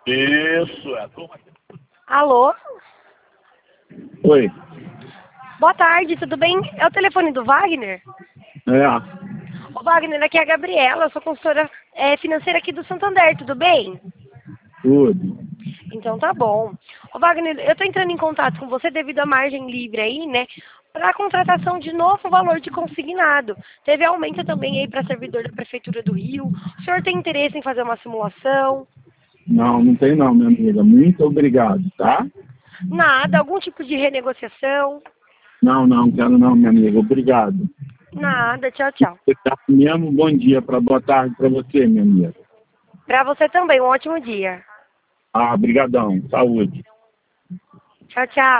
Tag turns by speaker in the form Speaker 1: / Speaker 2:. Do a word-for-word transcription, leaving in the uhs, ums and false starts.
Speaker 1: Isso, é a turma.
Speaker 2: Alô?
Speaker 1: Oi.
Speaker 2: Boa tarde, tudo bem? É o telefone do Wagner?
Speaker 1: É.
Speaker 2: Ô Wagner, aqui é a Gabriela, eu sou consultora é, financeira aqui do Santander, tudo bem?
Speaker 1: Tudo.
Speaker 2: Então tá bom. Ô Wagner, eu tô entrando em contato com você devido à margem livre aí, né? Para a contratação de novo valor de consignado. Teve aumento também aí para servidor da Prefeitura do Rio. O senhor tem interesse em fazer uma simulação?
Speaker 1: Não, não tem não, minha amiga. Muito obrigado, tá?
Speaker 2: Nada, algum tipo de renegociação?
Speaker 1: Não, não, quero não, minha amiga. Obrigado.
Speaker 2: Nada, tchau, tchau.
Speaker 1: Você tá mesmo bom dia, para boa tarde para você, minha amiga.
Speaker 2: Para você também, um ótimo dia.
Speaker 1: Ah, brigadão. Saúde.
Speaker 2: Tchau, tchau.